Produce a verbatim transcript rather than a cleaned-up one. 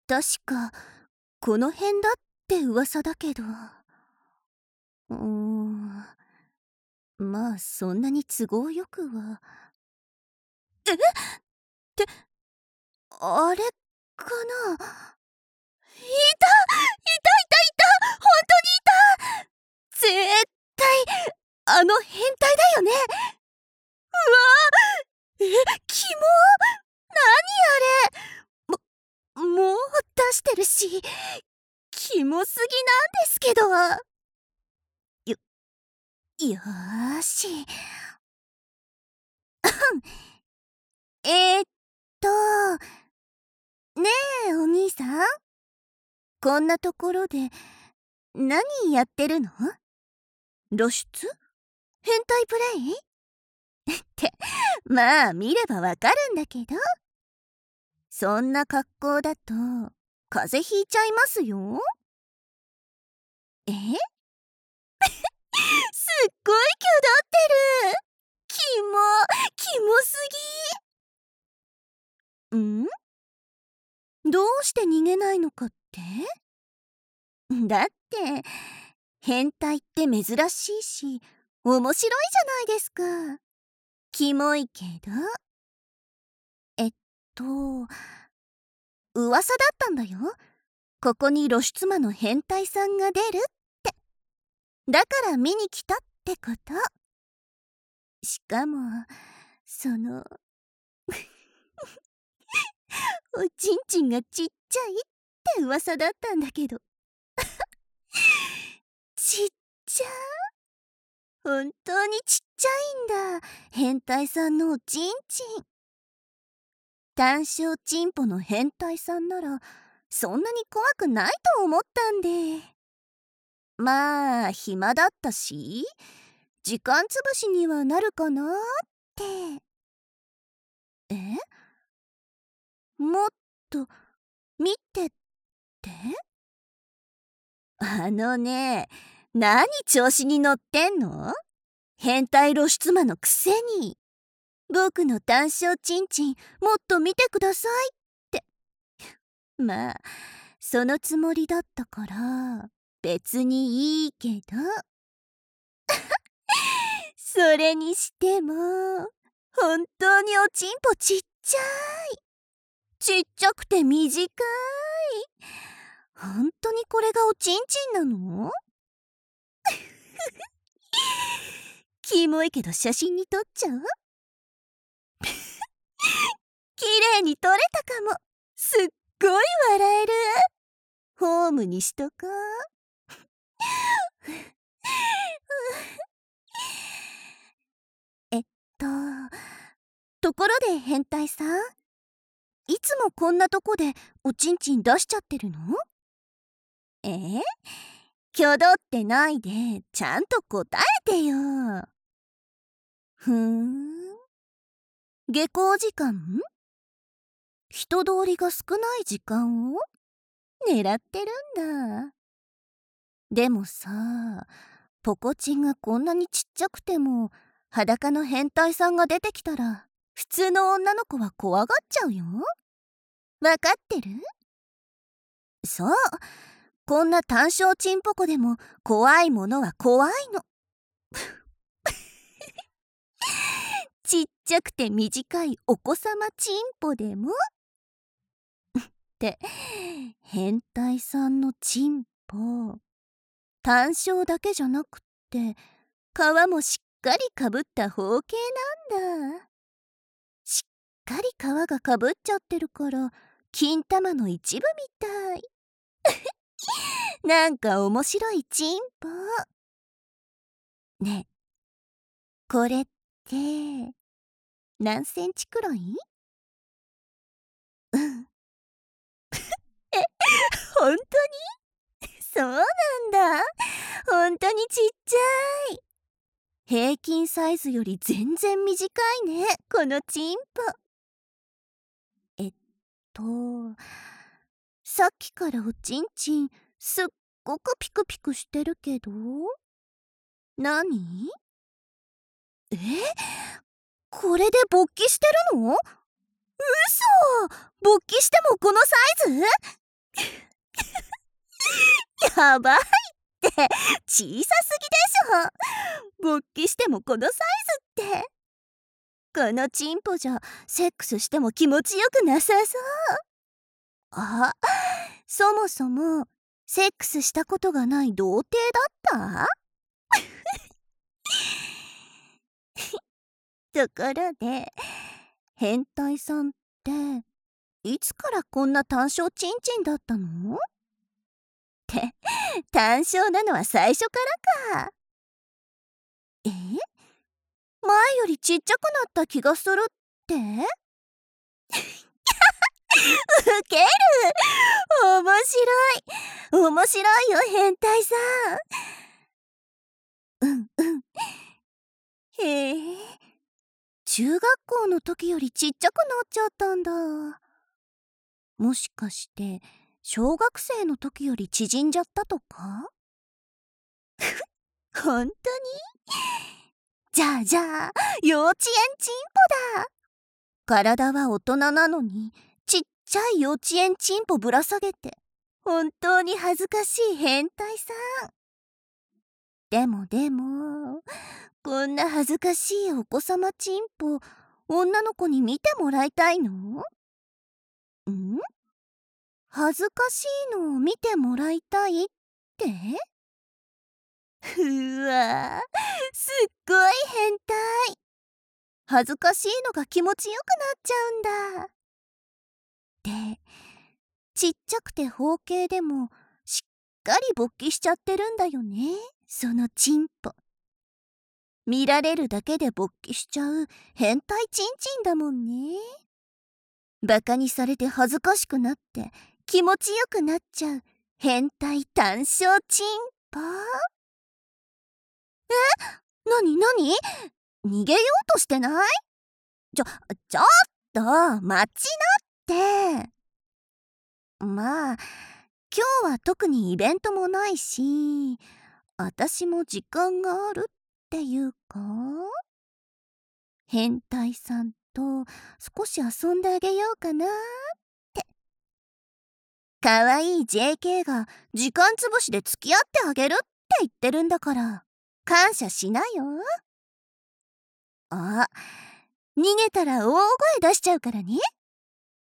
確かこの辺だって噂だけど。うーん、まあそんなに都合よくは。えってあれかな。いたいたいたいた、本当にいた。絶対あの変態だよね。うわー、え、キモ。何あれ。ももう出してるし、キモすぎなんですけど。よよーし。えーっとねえお兄さん、こんなところで何やってるの？露出？変態プレイ？ってまあ見ればわかるんだけど、そんな格好だと風邪ひいちゃいますよ。えすっごい挙動ってる。キモキモすぎ。ん？どうして逃げないのかって？だって変態って珍しいし面白いじゃないですか。キモいけど。えっと噂だったんだよ、ここに露出魔の変態さんが出るって。だから見に来たってこと。しかもそのおちんちんがちっちゃいって噂だったんだけどちっちゃー、本当にちっちゃいんだ、変態さんのおちんちん。単小チンポの変態さんならそんなに怖くないと思ったんで。まあ暇だったし時間つぶしにはなるかなって。え？もっと見てって？あのね、何調子に乗ってんの？変態露出魔のくせに。僕の単小チンチンもっと見てくださいって。まあそのつもりだったから別にいいけどそれにしても本当におちんぽちっちゃい。ちっちゃくて短い。本当にこれがおちんちんなの？キモいけど写真に撮っちゃう？綺麗に撮れたかも。すっごい笑える。ホームにしとこう。えっとところで変態さん、いつもこんなとこでおちんちん出しちゃってるの？えー、挙動ってないでちゃんと答えてよ。ふーん、下校時間？人通りが少ない時間を狙ってるんだ。でもさ、ポコチンがこんなにちっちゃくても裸の変態さんが出てきたら普通の女の子は怖がっちゃうよ。わかってる？そう、こんな単小チンポコでも怖いものは怖いの。ちっちゃくて短いお子様チンポでもって変態さんのチンポ単小だけじゃなくって皮もしっかりかぶった包茎なんだ。しっかり皮がかぶっちゃってるから金玉の一部みたい。なんか面白いチンポ。ねえ、これって何センチくらい？うん。え、本当に？そうなんだ。本当にちっちゃい。平均サイズより全然短いね、このチンポ。えっとさっきからおちんちんすっごくピクピクしてるけど何？え？これで勃起してるの？嘘！勃起してもこのサイズ？ やばいって小さすぎでしょ。勃起してもこのサイズって。このチンポじゃセックスしても気持ちよくなさそう。あ、そもそもセックスしたことがない童貞だったところで、変態さんっていつからこんな単小チンチンだったの？って単小なのは最初からか。え？前よりちっちゃくなった気がするって？ウケる。面白い面白いよ変態さん。うんうん。へえ、中学校の時よりちっちゃくなっちゃったんだ。もしかして小学生の時より縮んじゃったとか？本当に？じゃあじゃあ幼稚園チンポだ。体は大人なのにちっちゃい幼稚園チンポぶら下げて本当に恥ずかしい変態さん。でもでもこんな恥ずかしいお子様チンポ女の子に見てもらいたいの？ん？恥ずかしいのを見てもらいたいって？うわ、すっごい変態。恥ずかしいのが気持ちよくなっちゃうんだ。で、ちっちゃくて包茎でもしっかり勃起しちゃってるんだよね、そのチンポ。見られるだけで勃起しちゃう変態チンチンだもんね。バカにされて恥ずかしくなって気持ちよくなっちゃう変態単小チンポ。え？なになに？逃げようとしてない？ちょ、ちょっと待ちなって。まあ、今日は特にイベントもないし、私も時間があるっていうか、変態さんと少し遊んであげようかなって。かわいい ジェーケー が時間つぶしで付き合ってあげるって言ってるんだから、感謝しなよ。あ、逃げたら大声出しちゃうからね。